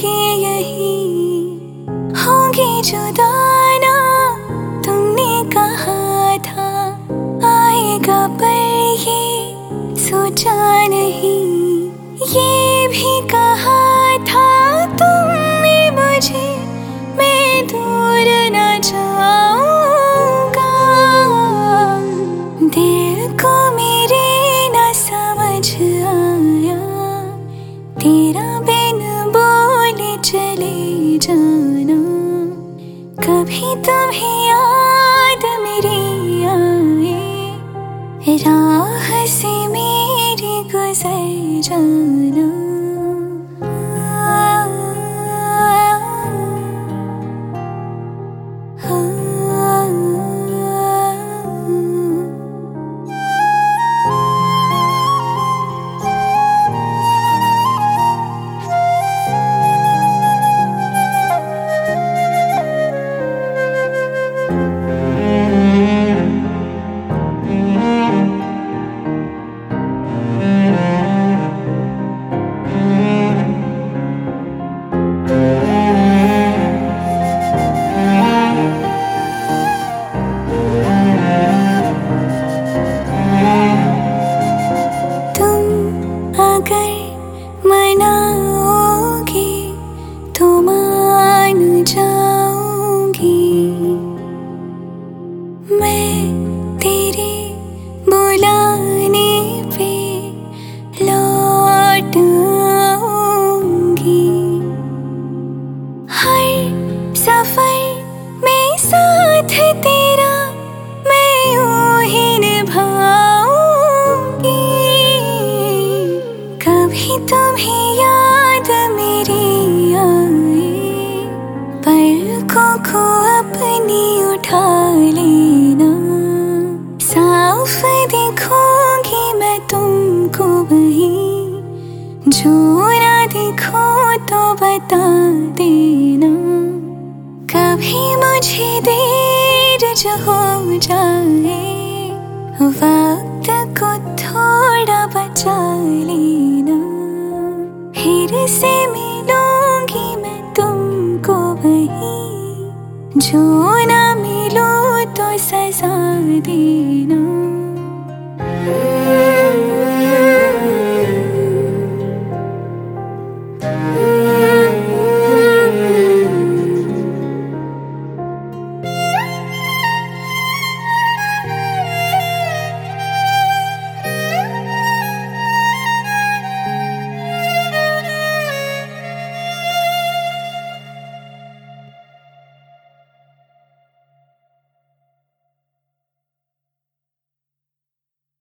जिंदगी यही होगी जुदाना। तुमने कहा था आएगा पर ये सोचा नहीं। ये भी कहा था तुमने मुझे मैं दूर न जाऊंगा। दिल को मेरे न समझ आया तेरा बिन बोले चले जाना। कभी तुम्हें याद मेरी आए राह से मेरी गुजर जाना। मनाओगे तो मान जाऊंगी। मैं तेरे बुलाने पे लौट आऊंगी। हर सफर में साथ तेरा मैं यूं ही निभाऊंगी। कभी तुम्हें याद मेरी आए पलकों को अपनी उठा लेना। साफ देखूंगी मैं तुमको वहीं, जो ना देखो तो बता देना। कभी मुझे देर जो हो जाए वक्त को थोड़ा बचा लेना। फिर से मिलूंगी मैं तुमको वहीं, जो ना मिलूं तो सजा देना।